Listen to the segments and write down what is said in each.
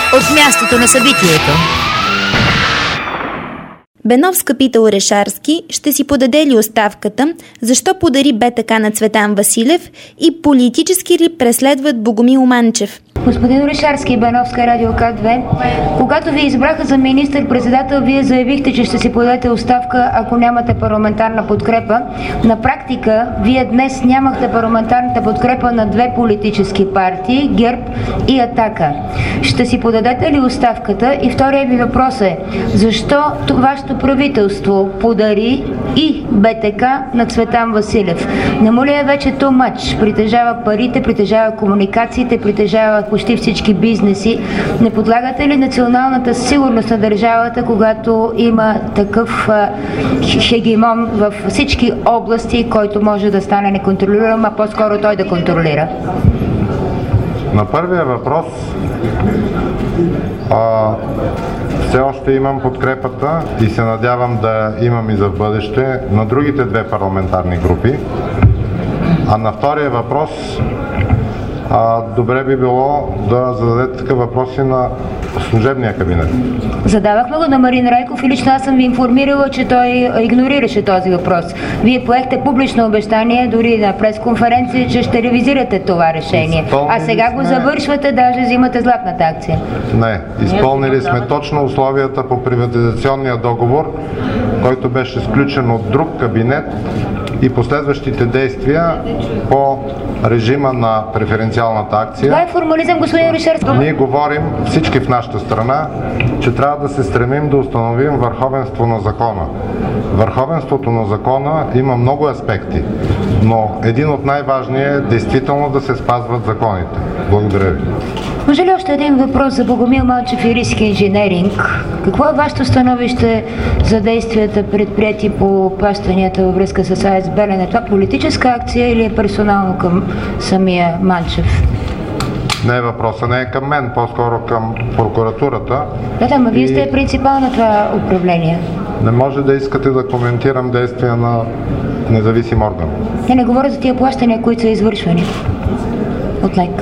от мястото на събитието. Беновска пита Орешарски, ще си подаде ли оставката, защо подари БТК на Цветан Василев и политически ли преследват Богомил Манчев? Господин Орешарски, Беновска, Радио К2. Когато ви избраха за министър-председател, вие заявихте, че ще си подадете оставка, ако нямате парламентарна подкрепа. На практика, вие днес нямахте парламентарната подкрепа на две политически партии, ГЕРБ и Атака. Ще си подадете ли оставката? И втория ви въпрос е, защо вашето правителство подари и БТК на Цветан Василев? Не му ли е вече too much? Притежава парите, притежава комуникациите, притежава почти всички бизнеси. Не подлагате ли националната сигурност на държавата, когато има такъв хегемон във всички области, който може да стане неконтролиран, а по-скоро той да контролира? На първия въпрос все още имам подкрепата и се надявам да имам и за бъдеще на другите две парламентарни групи. А на втория въпрос добре би било да зададете такъв въпрос и на служебния кабинет. Задавахме го на Марин Райков и лично аз съм ви информирала, че той игнорираше този въпрос. Вие поехте публично обещание, дори на пресконференция, че ще ревизирате това решение. А сега го завършвате, даже взимате златната акция. Не, изпълнили сме точно условията по приватизационния договор, който беше сключен от друг кабинет, и последващите действия по режима на преференциалната акция. Това е формализъм, господин Орешарски. Ние говорим, всички в нашата страна, че трябва да се стремим да установим върховенство на закона. Върховенството на закона има много аспекти, но един от най-важния е действително да се спазват законите. Благодаря ви. Може ли още един въпрос за Богомил Манчев и Риск инженеринг? Какво е вашето становище за действията предприяти по плащанията във връзка с АЕЦ Белене? Това политическа акция или е персонално към самия Манчев? Не, въпросът не е към мен, по-скоро към прокуратурата. Да, но вие сте принципал на това управление. Не може да искате да коментирам действия на независим орган. Не говоря за тия плащания, които са извършвани от НЕК.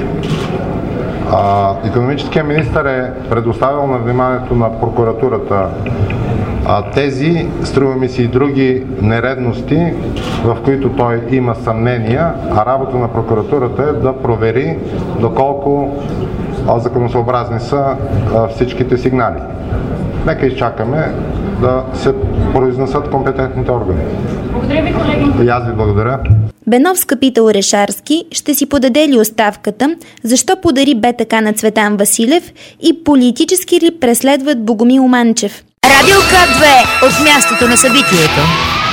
Икономическият министър е предоставил на вниманието на прокуратурата тези, струва ми се, и други нередности, в които той има съмнения, а работа на прокуратурата е да провери доколко законосъобразни са всичките сигнали. Нека изчакаме да се произнесат компетентните органи. Благодаря ви, колеги. И аз ви благодаря. Беновска пита Орешарски, ще си подаде ли оставката, защо подари БТК на Цветан Василев и политически ли преследват Богомил Манчев? Радио К2 от мястото на събитието.